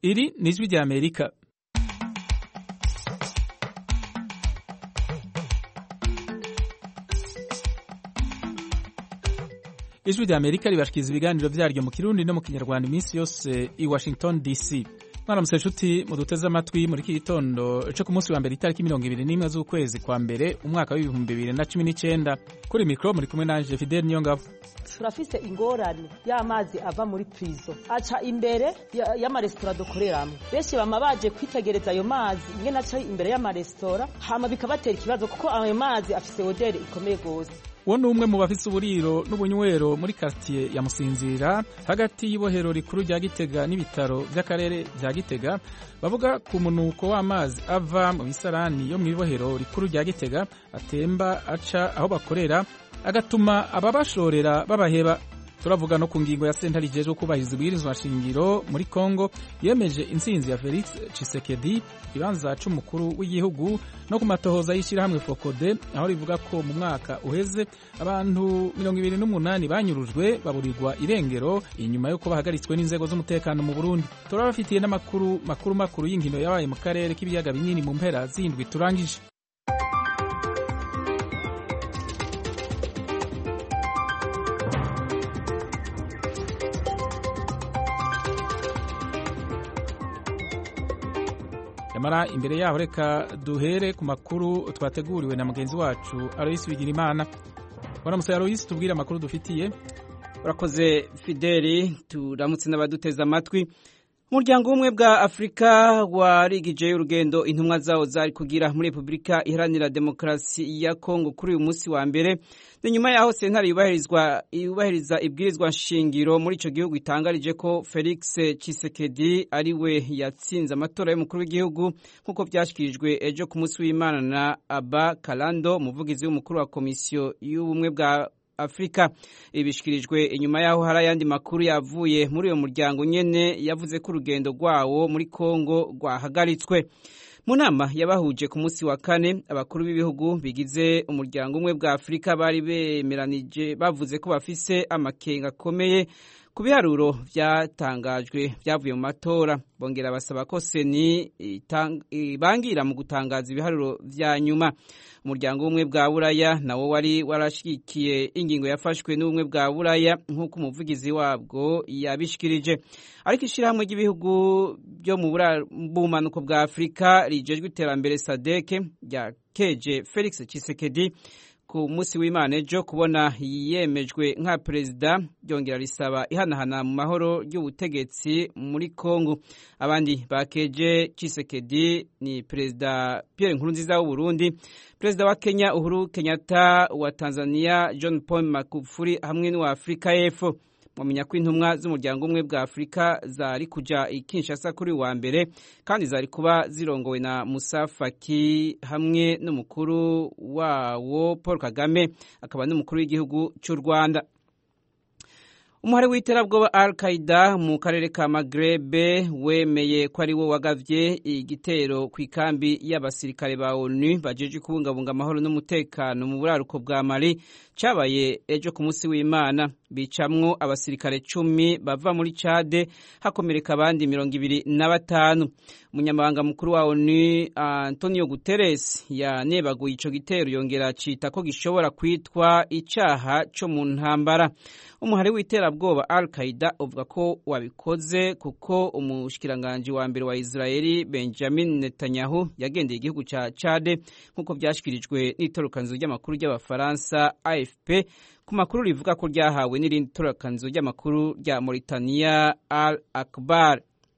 Iri ni ijwi ry'Amerika. Ijwi ry'Amerika ribashikiriza ibiganiro vyaryo mu Kirundi no mu Kinyarwanda iminsi yose i Washington DC. Mwaramutse nshuti muduteze amatwi muri iki gitondo cyo ku munsi wa mbere itariki 21 z'ukwezi kwa mbere umwaka w'2019. Kuri mikro muri kumwe nanje Fidel Niyongabo. Turafise ingorane y'amazi ava muri prison aca imbere y'amaresitora dukoreramo. Benshi bama baje kwitegereza ayo mazi ingene aca imbere y'amaresitora hama bikabatera ikibazo kuko ayo mazi afise odeur ikomeye gose. Uwo ni umwe mu bafise uburiro n'ubunywero muri quartier ya Musinzira hagati y'ibohero rikuru rya Gitega n'ibitaro vy'akarere vya Gitega bavuga ku munuko w'amazi ava mu bisarani yo mu ibohero rikuru rya Gitega atemba aca aho bakorera agatuma ababashorera babaheba. Turavuga no ku ngingo ya sentare ijejwe kubahiriza ibwirizwa shingiro muri Kongo yemeje intsinzi ya Felix Tshisekedi ibanza c'umukuru w'igihugu no ku matohoza y'ishirahamwe Focode aho rivuga ko mu mwaka uheze abantu 28 banyurujwe baburirwa irengero inyuma yo bahagaritswe n'inzego z'umutekano mu Burundi. Turabafitiye n'amakuru makuru y'inkino yabaye mu karere k'ibiyaga binini mu mpera z'indwi turangije. Mara imbere yaho reka duhere ku makuru twateguriwe na mugenzi wacu Alois Bigirimana. Waramutse Alois, tubwire amakuru dufitiye. Urakoze Fideli, turamutse n'abaduteza amatwi. Umuryango umwe bwa Afrika warigije urugendo intumwa zawo zari kugira muri Republika Iharanira Demokarasi ya Kongo kuri uyu munsi wa mbere. Nyuma yaho sentare yubahiriza ibwirizwa nshingiro muri ico gihugu itangarije ko Felix Tshisekedi ariwe yatsinze amatora y'umukuru w'igihugu nkuko byashikirijwe ejo ku munsi w'Imana na Aba Kalando, umuvugizi w'umukuru wa komisiyo y'ubumwe bwa Afrika. Ibishikirijwe inyuma yaho hari ayandi makuru yavuye muri uyo muryango nyene yavuze ko urugendo rwawo muri Kongo rwahagaritswe. Mu nama yabahuje ku munsi wa kane abakuru b'ibihugu bigize umuryango umwe bwa Afrika bari bemeranije bavuze ko bafise amakenga akomeye ku biharuro vyatangajwe vyavuye mu matora. Bongera basaba ko seni bangira mu gutangaza ibiharuro vya nyuma. Umuryango umwe bwa Buraya nawo wari warashikiye ingingo yafashwe n'ubumwe bwa Buraya nk'uko umuvugizi wabwo yabishikirije. Ariko ishirahamwe ry'ibihugu byo mu bumanuko bwa Afrika rijejwe iterambere SADC ryakeje Felix Tshisekedi ku munsi w'Imana ejo kubona yemejwe nka perezida, ryongera risaba ihanahana mu mahoro y'ubutegetsi muri Kongo. Abandi bakeje Tshisekedi ni perezida Pierre Nkurunziza w'u Burundi, perezida wa Kenya Uhuru Kenyatta, wa Tanzania John Paul Magufuli hamwe n'uwa Afrika y'Epfo. Mwamenya ko intumwa z'umuryango umwe bwa Afrika zari kuja i Kinshasa kuri wa mbere kandi zari kuba zirongowe na Musa Faki hamwe n'umukuru wawo Paul Kagame akaba n'umukuru w'igihugu cy'u Rwanda. Umuhari w'iterabwoba Al-Qaeda mu karere ka Maghreb wemeye ko ari wo wagavye igitero ku ikambi y'abasirikare ba ONU bajeje kubungabunga amahoro n'umutekano mu buraruko bwa Mali cabaye ejo ku munsi w'Imana. Bicamwo abasirikare 10 bava muri Chad hakomereka abandi 25. Umunyamabanga mukuru wa ONU Antonio Guterres yanebaguye ico gitero yongera cita ko gishobora kwitwa icaha cyo mu ntambara. Umuhari w'iterabwoba Al-Qaeda uvuga ko wabikoze kuko umushikiranganje wa mbere wa Israeli Benjamin Netanyahu yagendeye igihugu ca Chad nkuko byashikirijwe n'itorokanzo ry'amakuru ry'abafaransa AFP ku makuru rivuga ko ryahawe n'irindi torokanzo ry'amakuru rya Mauritania Al Akbar.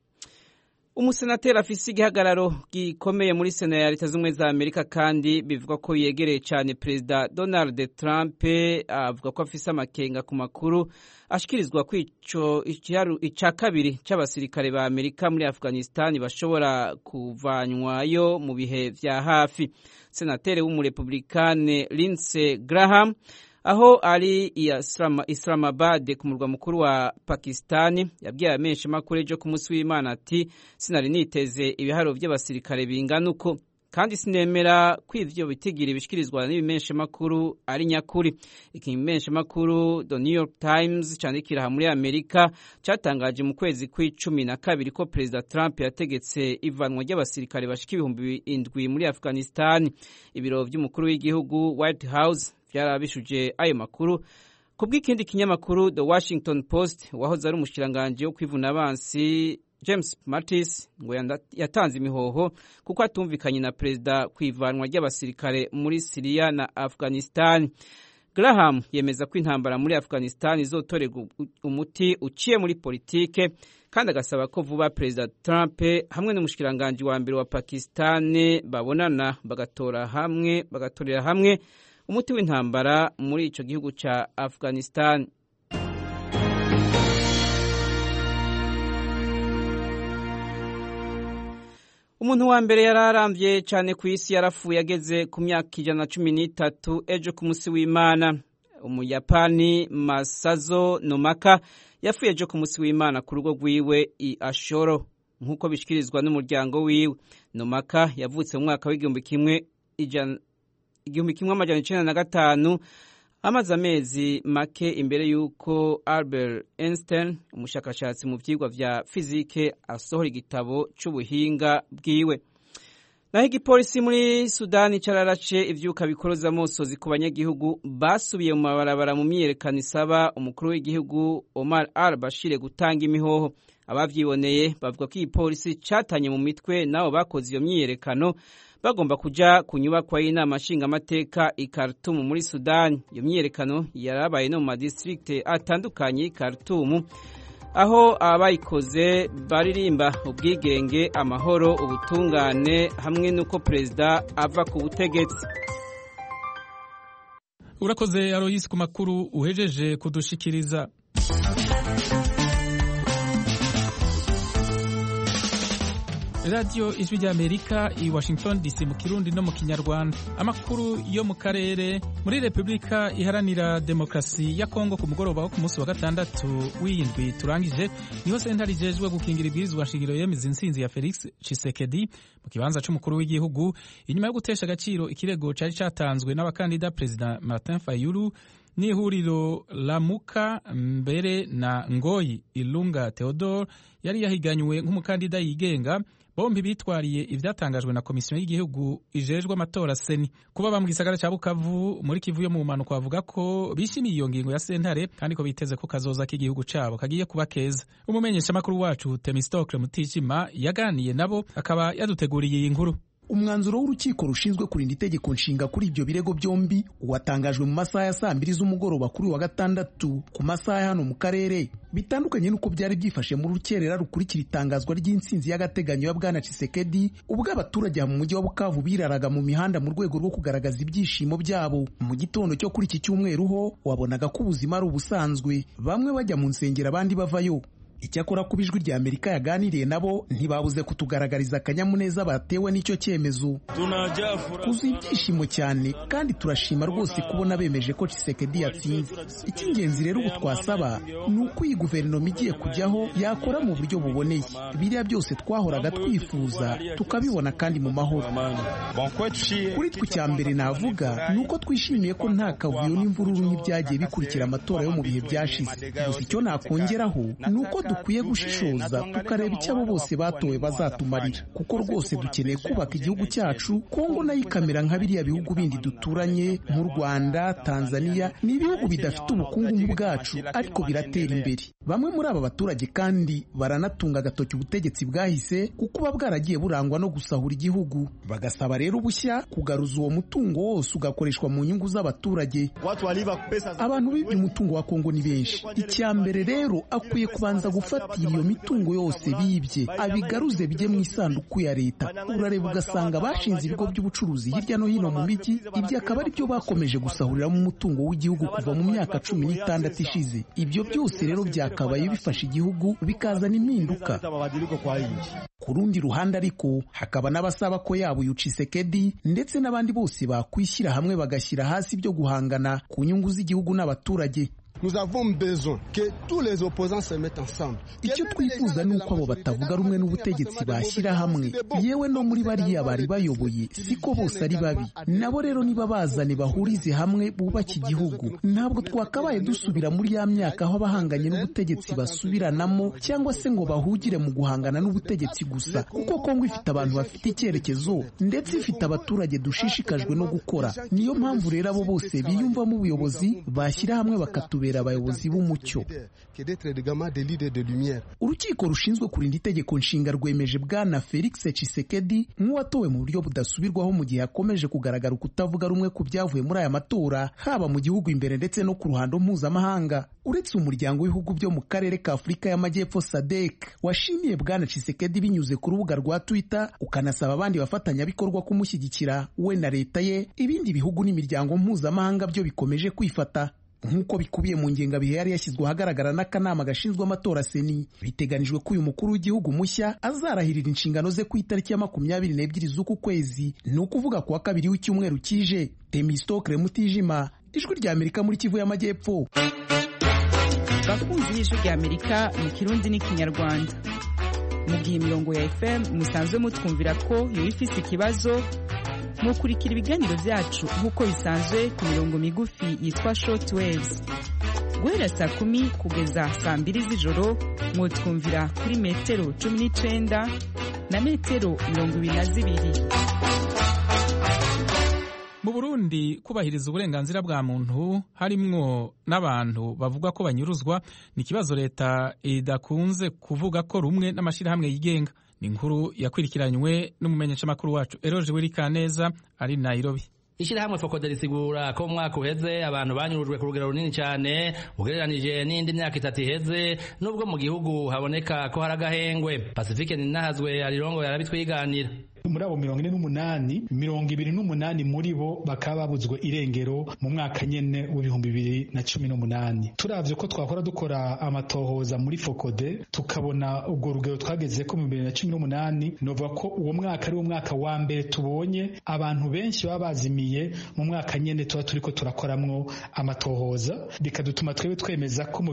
Umusenateri afise igihagararo gikomeye muri Sena ya Leta z'Ubumwe za Amerika kandi bivuga ko yegereye cyane Perezida Donald Trump, avuga ko afise amakenga ku makuru ashikirizwa ko ica kabiri c'abasirikare ba Amerika muri Afghanistan bashobora kuvanywayo mu bihe vya hafi. Senateri w'umurepublikane Lindsey Graham aho ari Islamabad ku murwa mukuru wa Pakistani yabwiye amenshi makuru ejo ku munsi w'Imana ati sinari niteze ibiharo by'abasirikare bingana uko kandi sinemera ko ivyo bitigira ibishikirizwa n'ibimeshamakuru ari nyakuri. Ikimeshamakuru The New York Times candikira muri Amerika catangaje mu kwezi kwa 12 ko President Trump yategetse ivanwa ry'abasirikare bashika 7,000 muri Afghanistan. Ibiro vy'umukuru w'igihugu White House vyarabishuje ayo makuru kubw'ikindi kinyamakuru The Washington Post. Wahoze ari umushikiranganje wo kwivuna abansi James Mattis ngo yatanze imihoho kuko atumvikanye na perezida kwivanwa ry'abasirikare muri Syria na Afghanistan. Graham yemeza ko intambara muri Afghanistan izotorerwa umuti uciye muri politike, kandi agasaba ko vuba Perezida Trump hamwe n'umushikiranganje wa mbere wa Pakistan babonana bagatorera hamwe umuti w'intambara muri ico gihugu ca Afghanistan. Umuntu wa mbere yararamvye cyane ku isi yarapfuye ageze ku myaka 113 ejo ku musi w'Imana. Umuyapani Masazo Nomaka yapfuye ejo ku musi w'Imana ku rugo rwiwe i Ashoro nk'uko bishikirizwa n'umuryango wiwe. Nomaka yavutse mu mwaka w'1905 amaze amezi make imbere y'uko Albert Einstein, umushakashatsi mu vyigwa vya fizike, asohora igitabo c'ubuhinga bwiwe. Naho igipolisi muri Sudani cararace ivyuka bikoroza amosozi ku banyagihugu basubiye mu mabarabara mu myiyerekano isaba umukuru w'igihugu Omar al-Bashir gutanga imihoho. Abavyiboneye bavuga ko igipolisi catanye mu mitwe nabo bakoze iyo myiyerekano bagomba kuja ku nyubakwa y'inama nshingamateka i Khartoum muri Sudani. Iyo myiyerekano yarabaye no mu madistrict atandukanye i Khartoum, aho abayikoze baririmba ubwigenge, amahoro, ubutungane hamwe nuko perezida ava ku butegetsi. Urakoze Aloysi ku makuru uhejeje kudushikiriza. Radio Ijwi ry'Amerika i Washington DC mu Kirundi no mu Kinyarwanda. Amakuru yo mu karere. Muri Republika Iharanira Demokarasi ya Kongo ku mugoroba wo ku munsi wa gatandatu w'indwi turangije, niho sentare ijejwe gukingira ibwirizwa shingiro yemeza intsinzi ya Felix Tshisekedi mu kibanza c'umukuru w'igihugu inyuma yo gutesha agaciro ikirego cari catanzwe n'abakandida President Martin Fayulu n'ihuriro Lamuka Mbere na Ngoyi Ilunga Theodore yari yahiganywe nk'umukandida yigenga. Bombi bitwariye ivyatangajwe na komisiyo y'igihugu ijejwe amatora seni. Kuba ba mu gisagara ca Bukavu muri Kivu yo mu manuko bavuga ko bishimiye iyo ngingo ya sentare kandi ko biteze ko kazoza k'igihugu cabo kagiye kuba keza. Umumenyesha makuru wacu Temistocle Mutijima yaganiye nabo akaba yaduteguriye iyi nkuru. Umwanzuro w'urukiko rushinzwe kurinda itegeko nshinga kuri ibyo birego byombi watangajwe mu masaha ya 2 z'umugoroba kuri wa gatandatu ku masaha hano mu karere, bitandukanye nuko byari byifashe mu rukerera rukurikira itangazwa ry'intsinzi y'agateganyo ya Bwana Tshisekedi ubwo abaturage mu mujyi wa Bukavu biraraga mu mihanda mu rwego rwo kugaragaza ibyishimo byabo. Mu gitondo cyo kuri iki cyumweru ho wabonaga ko ubuzima ari ubusanzwe, bamwe bajya mu nsengero abandi bavayo. Icyakora ku Ijwi ry'Amerika yaganiriye nabo ntibabuze kutugaragariza akanyamuneza batewe n'icyo cyemezo. Kuzuye ibyishimo cyane kandi turashima rwose kubona bemeje ko Tshisekedi yatsinze. Icy'ingenzi rero ubu twasaba ni uko iyi guverinoma igiye kujyaho yakora mu buryo buboneye. Biriya byose twahoraga twifuza tukabibona kandi mu mahoro. Kuri twe icya mbere navuga ni uko twishimiye ko nta kavuyo n'imvururu n'ibyagiye bikurikira amatora yo mu bihe byashize. Gusa icyo nakongeraho ni uko dukwiye gushishoza tukareba icyo abo bose batowe bazatumarira, kuko rwose dukeneye kubaka igihugu cyacu. Kongo nayo ikamera nka biriya bihugu bindi duturanye nk'u Rwanda, Tanzania, ni ibihugu bidafite ubukungu nk'ubwacu ariko biratera imbere. Bamwe muri aba baturage kandi baranatunga agatoki ubutegetsi bwahise kuko buba bwaragiye burangwa no gusahura igihugu, bagasaba rero bushya kugaruza uwo mutungo wose ugakoreshwa mu nyungu z'abaturage. Abantu bibye umutungo wa Kongo ni benshi. Icya mbere rero akwiye kubanza gufatira iyo mitungo yose bibye abigaruze bijye mu isanduku ya leta. Urareba ugasanga bashinze ibigo by'ubucuruzi hirya no hino mu mijyi, ibyo akaba ari byo bakomeje gusahurira mu mutungo w'igihugu kuva mu myaka 16 ishize. Ibyo byose rero byakabaye bifasha igihugu bikazana impinduka. Ku rundi ruhande ariko hakaba n'abasaba ko yaba uyu Tshisekedi ndetse n'abandi bose bakwishyira hamwe bagashyira hasi ibyo guhangana ku nyungu z'igihugu n'abaturage. nous avons besoin que tous les opposants se mettent ensemble. Icyo twifuza ni uko abo batavuga rumwe n'ubutegetsi bashyira hamwe, yewe no muri bariya bari bayoboye siko bose ari babi, nabo rero niba bazane bahurize hamwe bubake igihugu. Ntabwo twakabaye dusubira muri ya myaka aho abahanganye n'ubutegetsi basubiranamo cyangwa se ngo bahugire mu guhangana n'ubutegetsi gusa, kuko Kongo ifite abantu bafite icyerekezo ndetse ifite abaturage dushishikajwe no gukora. Niyo mpamvu rero abo bose biyumvamo ubuyobozi bashyira hamwe bakatubera abayobozi b'umucyo. Urukiko rushinzwe kurinda itegeko nshinga rwemeje Bwana Felix Tshisekedi nk'uwatowe mu buryo budasubirwaho mu gihe akomeje kugaragara kutavuga rumwe ku byavuye muri aya matora, haba mu gihugu imbere ndetse no ku ruhando mpuzamahanga. Uretse umuryango w'ibihugu byo mu karere ka Afurika y'Amajyepfo SADC washimiye Bwana Tshisekedi binyuze ku rubuga rwa Twitter, ukanasaba abandi bafatanyabikorwa kumushyigikira we na leta ye, ibindi bihugu n'imiryango mpuzamahanga byo bikomeje kwifata. Nk'uko bikubiye mu ngengabihe yari yashyizwe ahagaragara n'akanama gashinzwe amatora seni, biteganijwe ko uyu mukuru w'igihugu mushya azarahirira inshingano ze ku itariki ya 22 z'uku kwezi, ni ukuvuga kuwa kabiri w'icyumweru kije. Temistokle Mutijima, Ijwi rya Amerika muri Kivu y'Amajyepfo. Bakunzi b'Ijwi rya Amerika mu Kirundi n'Ikinyarwanda, mu gihe imirongo ya FM musanzwe mutwumvira ko yo ifise ikibazo, mukurikira ibiganiro byacu nk'uko bisanzwe ku mirongo migufi yitwa short waves. Guhera saa 10 kugeza saa 2 z'ijoro mwotwumvira kuri metero 19 na metero 22. Mu Burundi kubahiriza uburenganzira bwa muntu harimwo n'abantu bavuga ko banyuruzwa ni ikibazo leta idakunze kuvuga ko rumwe n'amashirahamwe yigenga. Ni inkuru yakwirikiranywe n'umumenyeshamakuru wacu Eroje Wirikaneza ari Nairobi. Ishirahamwe Focode risigura ko mwaka uheze abantu banyurujwe ku rugero runini cyane ugereranije n'indi myaka 3 iheze, nubwo mu gihugu haboneka ko haragahengwe. Pacifique Ninahazwe arirongo yarabitwiganira. Muri abo 28 muri bo bakaba babuzwe irengero mu mwaka nyene w'2018. Turavye ko twakora dukora amatohoza muri Focode tukabona ubwo rugero twageze ko mu 2018, nova ko uwo mwaka ari wo mwaka wa mbere tubonye abantu benshi babazimiye mu mwaka nyene tuba turiko turakoramwo amatohoza, bikadutuma twebe twemeza ko mu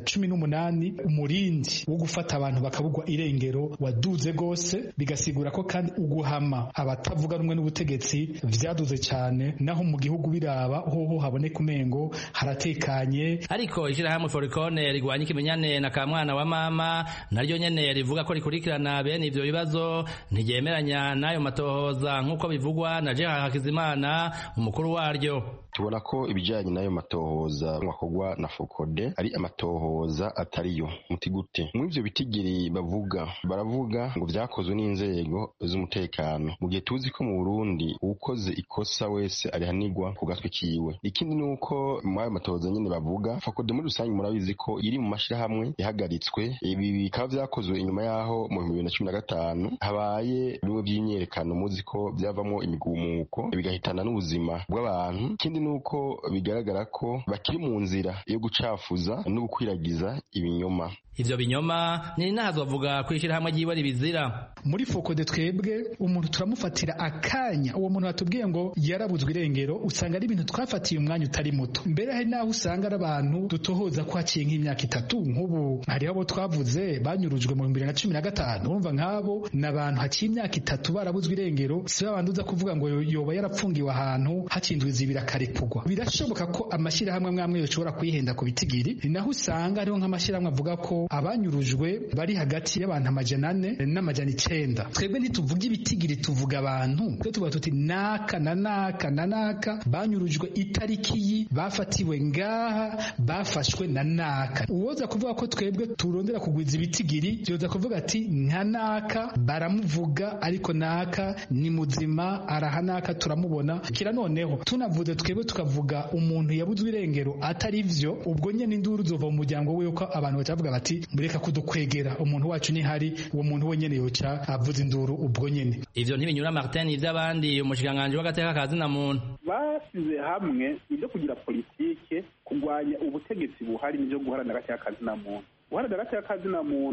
2018 umurindi wo gufata abantu bakabugwa irengero waduze gose, bigasigura ko kandi hama abatavuga rumwe n'ubutegetsi vyaduze cyane, naho mu gihugu biraba hoho haboneka umengo haratekanye. Ariko ishirahamwe Foricone rigwanya ikimenyane na kamwana wa mama naryo nyene rivuga ko rikurikirana bene ivyo bibazo, ntigemeranya nayo matohoza nk'uko bivugwa na Jeha Hakizimana umukuru waryo. Tubona ko ibijanye nayo matohoza mwakogwa na Focode ari amatohoza atariyo. Muti gute? Mu ivyo bitigiri baravuga ngo vyakozwe n'inzego z'umutekano, mu gihe tuzi ko mu Burundi ukoze ikosa wese arihanirwa ku gatwe kiwe. Ikindi nuko mu ayo matohoza nyene bavuga Focode muri rusange murabizi ko iri mu mashirahamwe yahagaritswe. Ibi bikaba vyakozwe inyuma yaho mu 2015 habaye bimwe by'imyerekano, muzi ko byavamo imigumuko bigahitana n'ubuzima bw'abantu. Ikindi nuko bigaragara ko bakiri mu nzira yo gucafuza no gukwiragiza ibinyoma. Ivyo binyoma ni nazo avuga kwishira hamwe giwe ribizira. Muri Focode twebwe umuntu turamufatira akanya, uwo muntu atubwiye ngo yarabuzwe irengero, usanga ari ibintu twafatiye umwanya utari muto. Mbere hari naho usanga ari abantu dutohoza ko haciye nk'imyaka 3, nk'ubu hari abo twavuze banyurujwe mu 2015. Urumva nk'abo n'abantu haciye imyaka 3 barabuzwe irengero, si abantu uza kuvuga ngo yoba yarapfungiwe ahantu hakindwe izibira karekugwa. Birashoboka ko amashirahamwe amwe yoshobora kwihenda ku bitigiri, naho usanga ariho nk'amashirahamwe avuga ko abanyurujwe bari hagati y'abantu 400 n'amajana 9. Twebwe ntituvuga ibitigiri, tuvuga abantu. Twe tuba tuti naka na naka na naka banyurujwe itariki yi, bafatiwe ngaha, bafashwe na naka. Uwoza kuvuga ko twebwe turondera kugwiza ibitigiri, yoza kuvuga ati nka naka baramuvuga ariko naka ni muzima arahanaka turamubona. Kira noneho tunavuze twebwe tukavuga umuntu yabuzwe irengero atari ivyo, ubwo nyene induru zova mu muryango we uko abantu batavuga bati mureka kudukwegera umuntu wacu ni hari, uwo muntu wenyene yoca avuza induru ubwo nyene. Ivyo ntibinyura Martin ivy'abandi umushikanganje w'agateka kazi na muntu basize hamwe ibyo kugira politike kugwanya ubutegetsi buhari n'ibyo guharanira agateka kazi na muntu. Guharanira agateka kazi na muntu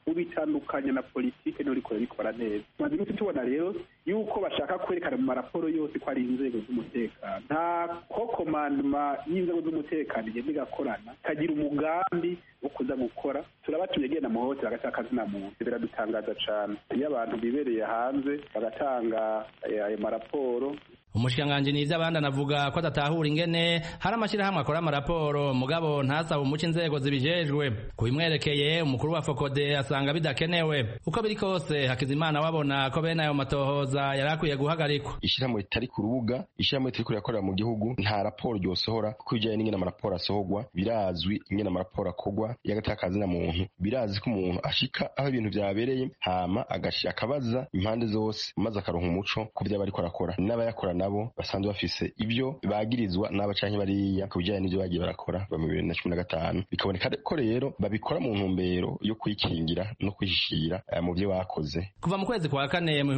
ubitandukanya na politike niyo rikora bikora neza. Maze iminsi tubona rero yuko bashaka kwerekana mu maraporo yose ko ari inzego z'umutekano. Nta ko komandoma y'inzego z'umutekano igenda igakorana kagira umugambi wo kuza gukora. Turabatumye genda mu hotel agataka zina muntu. Biradutangaza cyane iyo abantu bibereye hanze bagatanga ayo maraporo. Umushikiranganji N'ivyabandi anavuga ko adatahura ingene hari amashirahamwe akora amaraporo mugabo ntasaba umuco inzego zibijejwe. Kubimwerekeye umukuru wa Fokode asanga bidakenewe. Uko biri kose Hakizimana wabona ko bene ayo matohoza yarakwiye guhagarikwa. Ishirahamwe ritari ku rubuga, ishirahamwe ritari kurikorera mu gihugu nta raporo ryosohora kuko bijanye n'ingene amaraporo asohorwa birazwi, ingene amaraporo akogwa y'agatakazi na muntu birazi ko umuntu ashika aho ibintu vyabereye hama akabaza impande zose maze akaronka umuco ku vyaba ariko arakora n'abayakora nabo basanzwe bafise ibyo bagirizwa n'abacanke bariya ku bijanye n'ivyo bagiye barakora mu 2015 bikaboneka ko rero babikora mu ntumbero yo kwikingira no kwishira mu byo bakoze. Kuva mu kwezi kwa kane mu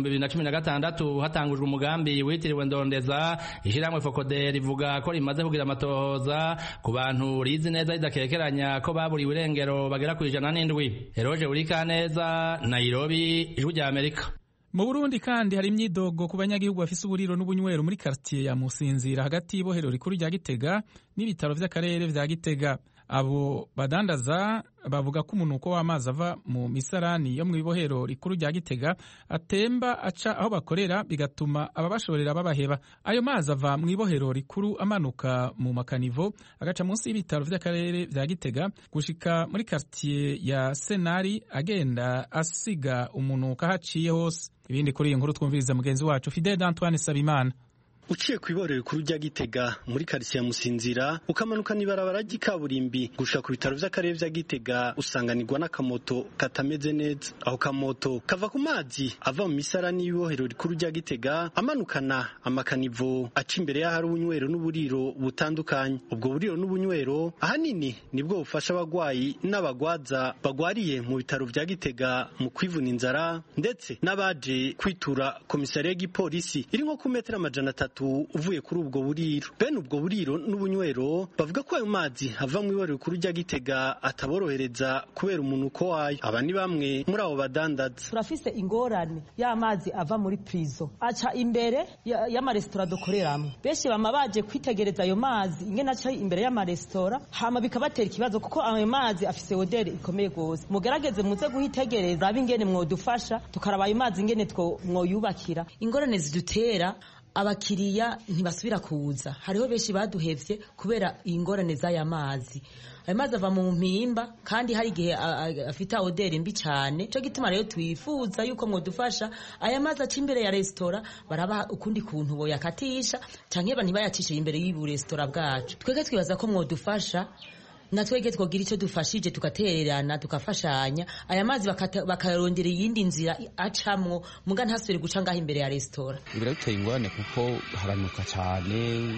2016 hatangujwe umugambi witiriwe Ndondeza, ishiramwe Fokode rivuga ko rimaze kugira amatohoza ku bantu rizi neza ridakekeranya ko baburiwe irengero bagera ku 107. Eroje Urikaneza, Nairobi, Ijwi rya Amerika. Mu Burundi kandi hari imyidogo ku banyagihugu bafise uburiro n'ubunywero muri quartier ya Musinzira hagati y'ibohero rikuru rya Gitega n'ibitaro vy'akarere vya Gitega. Abo badandaza bavuga ko umunuko w'amazi ava mu misarani yo mu ibohero rikuru rya Gitega atemba aca aho bakorera bigatuma ababashorera babaheba. Ayo mazi ava mu ibohero rikuru amanuka mu makanivo agaca munsi y'ibitaro vy'akarere vya Gitega gushika muri quartier ya Senari agenda asiga umunuko haciye hose. Ibindi kuri iyi nkuru twumviriza mugenzi wacu Fidel Antoine Sabimana. Uciye kw'iborero rikuru rya Gitega muri quartier ya Musinzira ukamanuka n'ibarabara ry'ikaburimbi gushika ku bitaro vy'akarere vya Gitega usanganirwa n'akamoto katameze neza. Aho kamoto kava ku mazi ava mu misarani y'ibohero rikuru rya Gitega amanukana amakanivo aca imbere y'ahari ubunywero n'uburiro butandukanye. Ubwo buriro n'ubunywero ahanini nibwo bufasha abagwayi n'abagwaza bagwariye mu bitaro vya Gitega mu kwivuna inzara ndetse n'abaje kwitura komisariya y'igipolisi iri nko ku metero 300 uvuye kuri ubwo buriro. Bene ubwo buriro n'ubunywero bavuga ko ayo mazi ava mu iborero rikuru rya Gitega ataborohereza kubera umunuko wayo. Aba ni bamwe muri abo badandaza. Turafise ingorane y'amazi ava muri prison aca imbere y'amaresitora dukoreramo. Benshi bama baje kwitegereza ayo mazi ingene aca imbere y'amaresitora hama bikabatera ikibazo kuko ayo mazi afise odeur ikomeye gose. Mugerageze muze guhitegereza abingene mwodufasha tukaraba ayo mazi ingene mwoyubakira. Ingorane zidutera abakiriya ntibasubira kuza. Hariho benshi baduhevye kubera ingorane z'aya mazi. Ayo mazi ava mu mpimba kandi hari igihe afite odeur mbi cyane. Cyo gituma rero twifuza yuko mwodufasha aya mazi aca imbere ya resitora baraba ukundi kuntu bo yakatisha canke ntibayacishe imbere y'ubu resitora bwacu. Twege twibaza ko mwodufasha natwege twogira icyo dufashije tugatererana tukafashanya aya mazi bakarondera iyindi nzira acamwo muga ntasubire guca ngaho imbere ya resitora. Birateye ingorane kuko haranuka cyane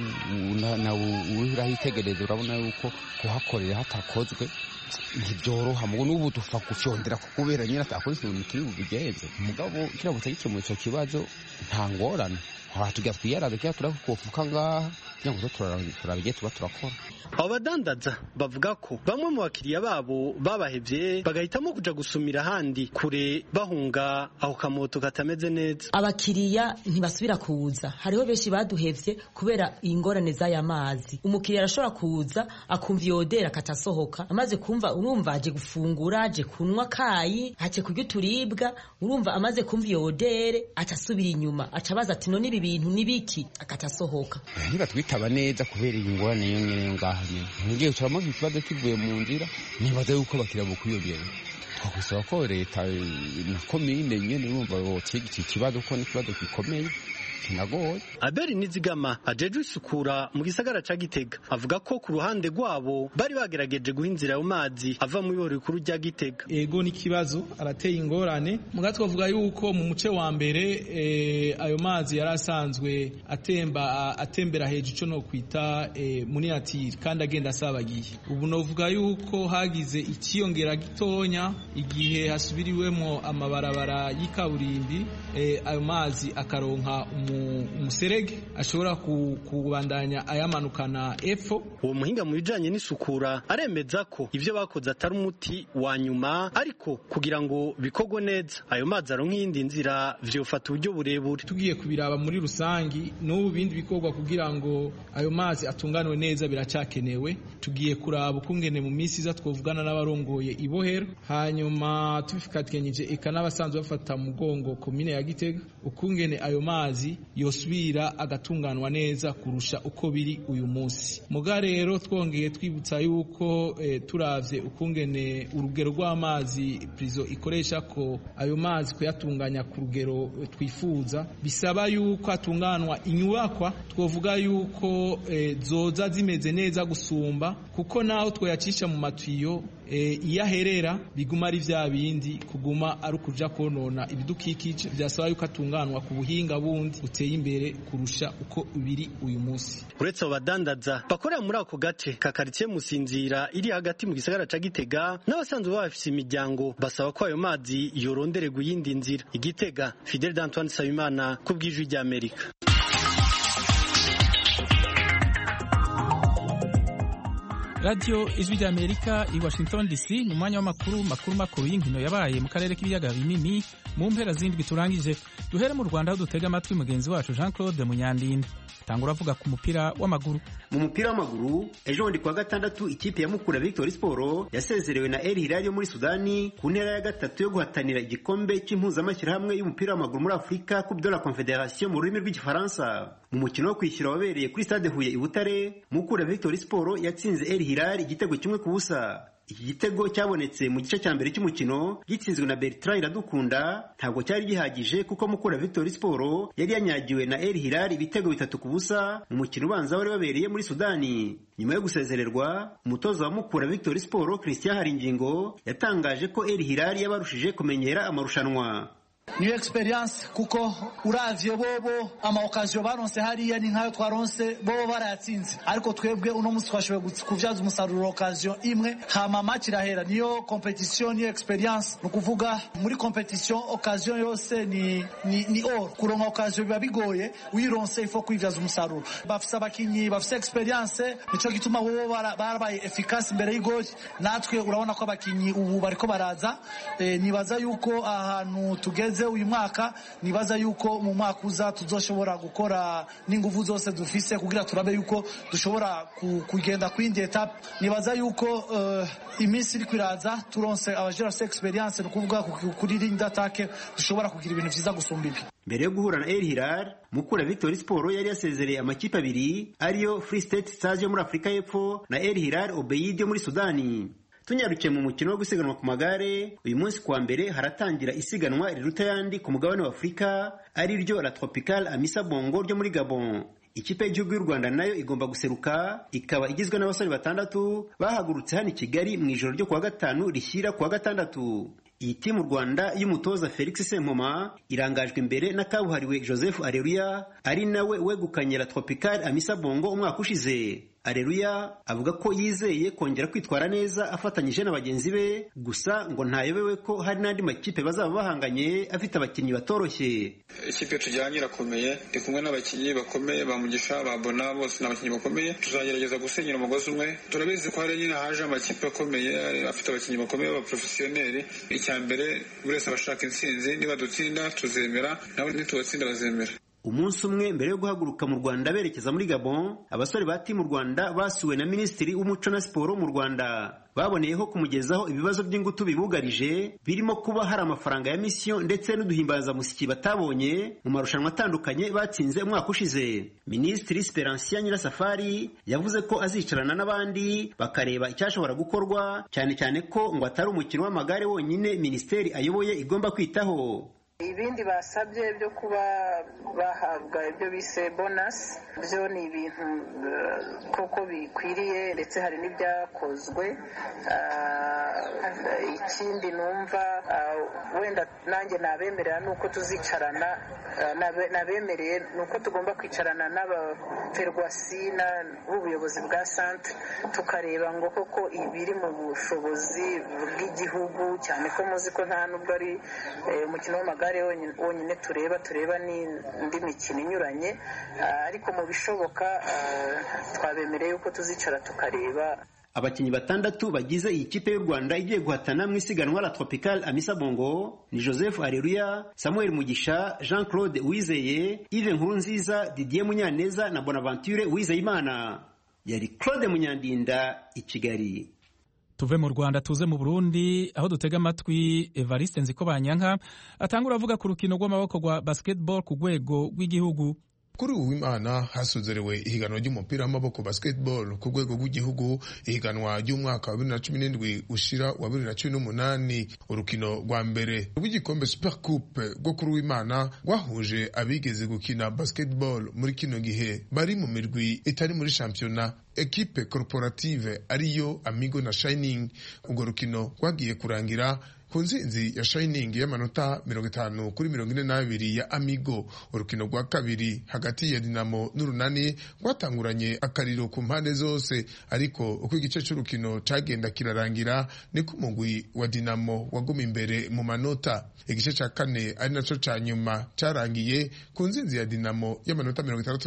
na urahitegereza urabona yuko kuhakorera hatakozwe ntibyoroha mugo n'ubu dufa gucyondera kubera nyine atakora ikintu kiri bubigenze mugabo kiramutse gikemuye icyo kibazo nta ngorane tujya twiyaraga cyangwa turakufuka ngaha cyangwa turabigiye tuba turakora. Abo badandaza bavuga ko bamwe mu bakiriya babo babahevye bagahitamo kuja gusumira handi kure bahunga aho kamoto katameze neza. Abakiriya ntibasubira kuza. Hariho benshi baduhevye kubera ingorane z'aya mazi. Umukiriya arashobora kuza akumva yodera katasohoka amaze kumva urumva aje gufungura aje kunwa kayi aje kurya turibwa urumva amaze kumva yodere atasubira inyuma acabaza ati no nibi bintu nibiki akatasohoka. Niba twitaba neza kubera ingorane yo ngaha ngiye cyamo ikibazo kivuye mu nzira nibaza yuko bakira bukwiyogera twagusaba ko leta na komine nyene urumva botiga iki kibazo ko ni kibazo gikomeye kinagoye. Aberi Nizigama ajeje isukura mu gisagara ca Gitega avuga ko ku ruhande rwabo bari bagerageje guhinzira ayo mazi ava mu iborero rikuru rya Gitega. Ego ni kibazo arateye ingorane muga twavuga yuko mu muce wa mbere ayo mazi yarasanzwe atembera hejuru cyo no kwita muniatire kandi agenda asabagiye. Ubu novuga yuko hagize ikiyongera gitonya igihe hasubiriwemo amabarabara y'ikaburimbi ayo mazi akaronka umuserege ashobora kubandanya ayamanukana epfo. Uwo muhinga mu bijanye n'isukura aremeza ko ivyo bakoze atari umuti wa nyuma, ariko kugira ngo bikogwe neza ayo mazi aronka iyindi nzira vyofata uburyo burebure. Tugiye kubiraba muri rusangi n'ubu bindi bikorwa kugira ngo ayo mazi atunganwe neza biracakenewe. Tugiye kuraba ukungene mu minsi iza twovugana n'abarongoye ibohero, hanyuma tubifikatanyije eka n'abasanzwe bafata mugongo komine ya Gitega, ukungene ayo mazi yosubira agatunganwa neza kurusha uko biri uyu munsi. Muga rero twongeye twibutsa yuko turavye ukungene urugero rw'amazi prizo ikoresha ko ayo mazi kuyatunganya ku rugero twifuza, bisaba yuko atunganwa inyubakwa twovuga yuko zoza zimeze neza gusumba, kuko naho twoyacisha mu matiyo iyaherera biguma ari vya bindi kuguma ari ukuja konona ibidukikije. Byasaba yuko atunganwa ku buhinga bundi buteye imbere kurusha uko biri uyu munsi. Uretse abadandaza bakorera muri ako gace ka quartier Musinzira iri hagati mu gisagara ca Gitega, n'abasanzwe bafise imiryango basaba ko ayo mazi yorondererwa iyindi nzira. Igitega, Fidel d'Antoine Sabimana ku bw'ijwi rya Amerika. Radio Ijwi rya Amerika i Washington DC, mu mwanya w'amakuru makuru y'inkino yabaye mu karere k'ibiyaga binini mu mpera z'indwi turangije. Duhere mu Rwanda aho dutega amatwi mugenzi wacu Jean Claude Munyandinda. Tangura avuga ku mupira w'amaguru. Mu mupira w'amaguru ejo bundi kwa gatandatu ikipe ya Mukura Victory Sport yasezerewe na El Hilal yo muri Sudani ku ntera ya gatatu yo guhatanira igikombe cy'impuzamashyirahamwe y'umupira w'amaguru muri Afurika Coupe de la Confédération mu rurimi rw'igifaransa. Mu mukino wo kwishyura wabereye kuri Stade Huye i Butare, Mukura Victory Sport yatsinze El Hilal igitego kimwe ku busa. Iki gitego cyabonetse mu gice cya mbere cy'umukino gitsinzwe na Bertrand Iradukunda, ntabwo cyari gihagije kuko Mukura Victory Sport yari yanyagiwe na El Hilal ibitego 3 ku busa mu mukino ubanza wari wabereye muri Sudani. Nyuma yo gusezererwa, umutoza wa Mukura Victory Sport Christian Haringingo yatangaje ko El Hilal yabarushije kumenyera amarushanwa. New experience kuko uravye bobo ama occasion baronse hariya ni nkayo twaronse bobo barayatsinze, ariko twebwe uno musi twashoboye kuvyaza umusaruro occasion imwe hama match irahera. Niyo competition, niyo experience, nukuvuga muri competition occasion yose ni or kuronka occasion biba bigoye, uyironse ifo kwivyaza umusaruro. Bafise abakinyi bafise experience, nico gituma bobo barabaye efficace imbere y'igoli. Natwe urabona ko abakinyi ubu bariko baraza, nibaza yuko ahantu tugeze uyu mwaka, nibaza yuko mu mwaka uza tuzoshobora gukora n'inguvu zose dufise kugira turabe yuko dushobora kugenda kwindi etape. Nibaza yuko iminsi iri kwiraza turonse abajera experience, nukuvuga kuri ring attack dushobora kugira ibintu vyiza gusumba ibi. Mbere yo guhura na El Hilal, Mukura Victory Sport yari yasezereye amakipe abiri ariyo Free State Stars yo muri Afurika y'Epfo na El Hilal Obeid yo muri Sudani. Tunyarukiye mu mukino wo gusiganwa ku magare, uyu munsi kuwa mbere haratangira isiganwa riruta yandi ku mugabane wa Afurika ari ryo La Tropicale Amissa Bongo ryo muri Gabon. Ikipe y'igihugu y'u Rwanda nayo igomba guseruka, ikaba igizwe n'abasore 6 bahagurutse hano i Kigali mu ijoro ryo kuwa gatanu rishyira kuwa gatandatu. Iyi timu Rwanda y'umutoza Felix Sempoma irangajwe imbere na kabuhariwe Joseph Areruya ari nawe wegukanye La Tropicale Amissa Bongo umwaka ushize. Areruya avuga ko yizeye kongera kwitwara neza afatanyije na bagenzi be, gusa ngo ntayobewe ko hari n'andi makipe bazaba bahanganye afite abakinnyi batoroshye. Ikipe tujyanye irakomeye, ndi kumwe n'abakinnyi bakomeye ba Mugisha ba Bona, bose n'abakinnyi bakomeye, tuzagerageza gusenyera umugozi umwe. Turabizi ko hari nyine haje amakipe akomeye afite abakinnyi bakomeye ba professionnel. Icyambere buri wese abashaka intsinzi, niba dutsinda tuzemera, nawe nitubatsinda bazemera. Umunsi umwe mbere yo guhaguruka mu Rwanda berekeza muri Gabon, abasore ba timu Rwanda basuwe na Minisitiri w'Umuco na Siporo mu Rwanda. Baboneyeho kumugezaho ibibazo by'ingutu bibugarije, birimo kuba hari amafaranga ya mission ndetse n'uduhimbazamusiki batabonye mu marushanwa atandukanye batsinze umwaka ushize. Minisitiri Speransia Nyirasafari yavuze ko azicarana n'abandi bakareba icyashobora gukorwa, cyane cyane ko ngo atari umukino w'amagare wonyine Minisiteri ayoboye igomba kwitaho. Ibindi basabye byo kuba bahabwa ibyo bise bonus, byo ni ibintu koko bikwiriye ndetse hari n'ibyakozwe. Ikindi numva wenda nanjye nabemerera nuko tuzicarana, nabemereye nuko tugomba kwicarana n'abaferwasi n'ubuyobozi bwa centre tukareba ngo koko ibiri mu bushobozi bw'igihugu, cyane ko muzi ko nta nubwo ari umukino w'amagare bare wonyine tureba n'indi mikino inyuranye ariko mu bishoboka twabemereye yuko tuzicara tukareba. Abakinnyi 6 bagize iyi kipe y'u Rwanda igiye guhatana mu isiganwa la Tropical Amissa Bongo ni Joseph Areruya, Samuel Mugisha, Jean-Claude Uwizeye, Yves Nkurunziza, Didier Munyaneza na Bonaventure Uwizeyimana. Yari Claude Munyandinda i Kigali. Tuve mu Rwanda tuze mu Burundi aho dutega amatwi Evariste Nzikobanyanka atangura avuga ku rukino rw'amaboko rwa basketball ku rwego rw'igihugu. Kuri uwimana hasozerewe ihiganwa ry'umupira w'amaboko basketball ku rwego rw'igihugu, ihiganwa ry'umwaka wa 2017 ushira wa 2018. Urukino rwa mbere rw'igikombe Super Coupe rwo kuri uwimana rwahuje abigeze gukina basketball muri kino gihe bari mu mirwi itari muri championnat, equipe corporative ariyo Amigo na Shining. Urwo rukino rwagiye kurangira ku nsinzi ya Shining y'amanota 50-42 ya Amigo. Urukino rwa kabiri hagati ya Dinamo n'Urunani rwatanguranye akariro ku mpande zose, ariko uko igice cy'urukino cagenda kirarangira niko umugwi wa Dinamo waguma imbere mu manota. Igice cya kane ari naco ca nyuma carangiye ku nsinzi ya Dinamo y'amanota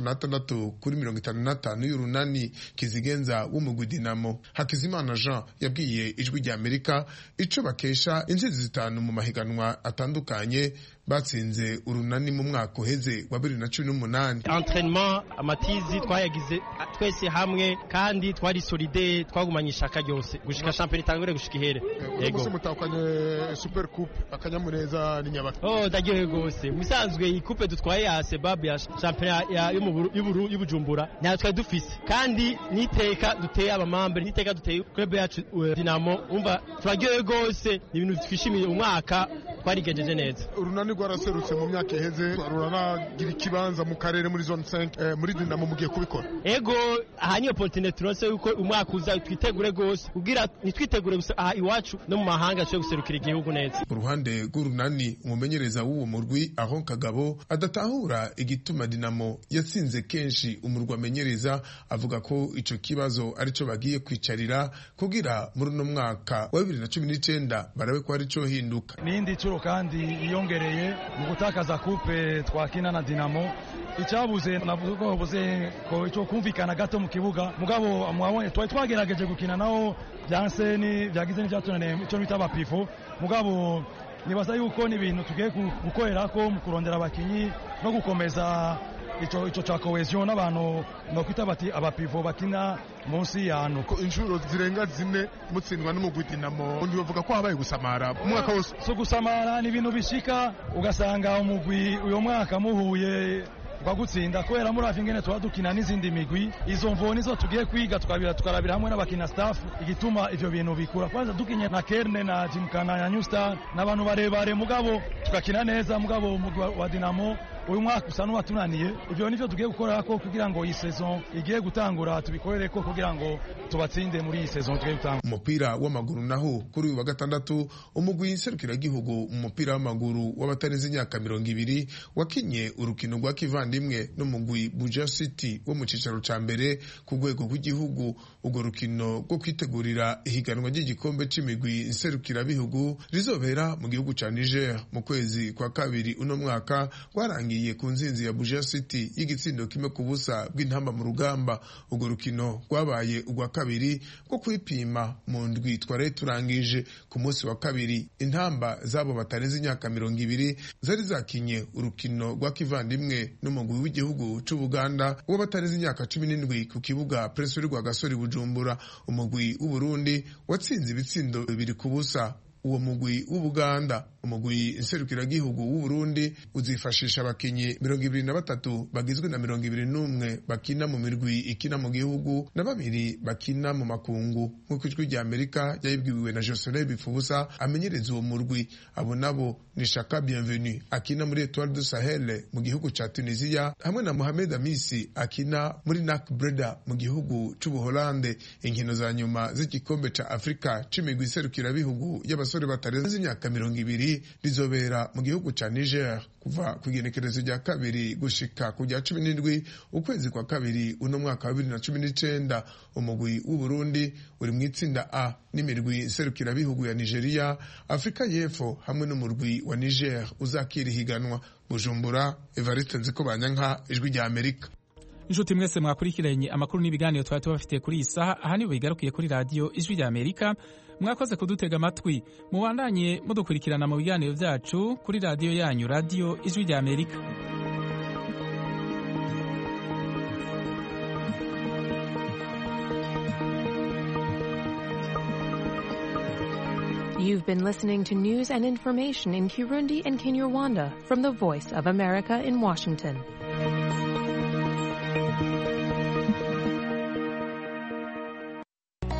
66-55 y'Urunani. Kizigenza w'umugwi Dinamo Hakizimana Jean yabwiye Ijwi rya Amerika ico bakesha insinzi 5 mu mahiganwa atandukanye batsinze Urunani mu mwaka uheze wa 2018. Entraînement amatizi twayagize twese hamwe kandi twari solide, twagumanye ishaka ryose gushika champion itangure gushika ihere. Yego mutakanye Super Coupe akanyamuneza ni Nyabaki. Ndagiye gose musanzwe iyi coupe dutwaye ya Sebab ya champion y'Ubujumbura natwe dufise kandi niteka duteye abamambe, niteka duteye club yacu Dinamo. Umva turagiye gose ibintu twishimiye umwaka twarigejeje neza. Urunani rwaraserutse mu myaka iheze, ruranagira ikibanza mu karere muri zone 5 muri Dinamo mugiye kubikora. Ego ahanye opportunity turonse yuko umwaka uza twitegure gose kugira nitwitegure gusa iwacu no mu mahanga cyo guserukira igihugu neza. Uruhande rw'Urunani umumenyereza w'uwo murwi Aho Kagabo adatahura igituma Dinamo yatsinze kenshi umurwa amenyereza, avuga ko ico kibazo arico bagiye kwicarira kugira muri no mwaka wa 2019 barabe ko ari cyo hinduka. Nindi curo kandi iyongereye mu gutakaza coupe twakina na Dinamo, icyabuze navuga ko buze ko cyo kumvikana gato mu kibuga. Mugabo mwabonye twagerageje gukina naho byanseni byagize n'ibyatunaniye icyo bita abapifo. Mugabo nibaza yuko ni ibintu tugiye gukorera ko mu kurondera abakinyi no gukomeza ico cha cohesion n'abantu no kwita bati abapivo bakina munsi yano. Inshuro zirenga 4 mutsindwa n'umugwi Dinamo, undi bavuga ko habaye gusamara umwaka wose. So gusamara ni ibintu bishika ugasanga umugwi uyo mwaka muhuye bagutsinda kubera muri afingene twadukina n'izindi migwi. Izo mvo nizo tugiye kwiga tukarabira hamwe n'abakina staff igituma ivyo bintu bikura. Kwanza dukinye na Kerne na Jimkana ya New Star n'abantu barebare, mugabo tukakina neza. Mugabo umugwi wa Dinamo uyu mwaka usa n'uwatunaniye. Ivyo nivyo tugiye gukora ko kugira ngo iyi saison igiye gutangura tubikorere ko kugira ngo tubatsinde muri iyi saison tugiye gutangura. Umupira w'amaguru naho kuri uyu wa gatandatu umugwi nserukiragihugu mu mupira w'amaguru w'abatarenze imyaka 20 wakinye urukino rwa kivandimwe n'umugwi Buja City wo mu cicaro ca mbere ku rwego rw'igihugu. Urwo rukino rwo kwitegurira ihiganwa ry'igikombe c'imigwi nserukirabihugu rizobera mu gihugu ca Niger mu kwezi kwa kabiri uno mwaka rwarangiye ku nzinzi ya Buja City y'igitsindo kimwe ku busa bw'intamba mu rugamba. Urwo rukino rwabaye urwa kabiri rwo kwipima mu ndwi tware turangije. Ku munsi wa kabiri intamba zabo batarenze imyaka 20 zari zakinye urukino rwa kivandimwe n'umugwi w'igihugu c'u Buganda wo batarenze imyaka 17 ku kibuga Prince rwa Gasori Bujumbura. Umugwi w'u Burundi watsinze ibitsindo 2 ku busa uwo mugwi w'Ubuganda. Umugwi nserukiragihugu w'u Burundi uzifashisha abakinyi 23 bagizwe na 21 bakina mu mirwi ikina mu gihugu na 2 bakina mu makungu, nk'uko Ijwi rya Amerika yayibwiwe na Jocelyn Bifubusa amenyereza uwo murwi. Abo nabo ni Shaka Bienvenue akina muri Etoile du Sahel mu gihugu ca Tunisia hamwe na Mohamed Amisi akina muri NAC Breda mu gihugu c'u Buholande. Inkino za nyuma z'igikombe ca Afrika c'imigwi iserukirabihugu y'abasore abasore batarenze imyaka 20 rizobera mu gihugu ca Niger kuva ku igenekerezo rya 2 gushika ku rya 17 ukwezi kwa 2 uno mwaka wa 2019. Umugwi w'u Burundi uri mu itsinda A n'imirwi serukira bihugu ya Nigeria, Afrika y'Epfo hamwe n'umurwi wa Niger uzakira higanwa. Bujumbura, Evariste Nzikobanyanka, Ijwi rya Amerika. Inshuti mwese mwakurikiranye amakuru n'ibiganiro twari tubafitiye kuri iyi saha, aha niho bigarukiye kuri radiyo Ijwi rya Amerika. Mwakoze kudutega amatwi, mubandanye mudukurikirana mu biganiro byacu kuri radiyo yanyu, radiyo Ijwi rya Amerika. You've been listening to news and information in Kirundi and Kinyarwanda from the Voice of America in Washington.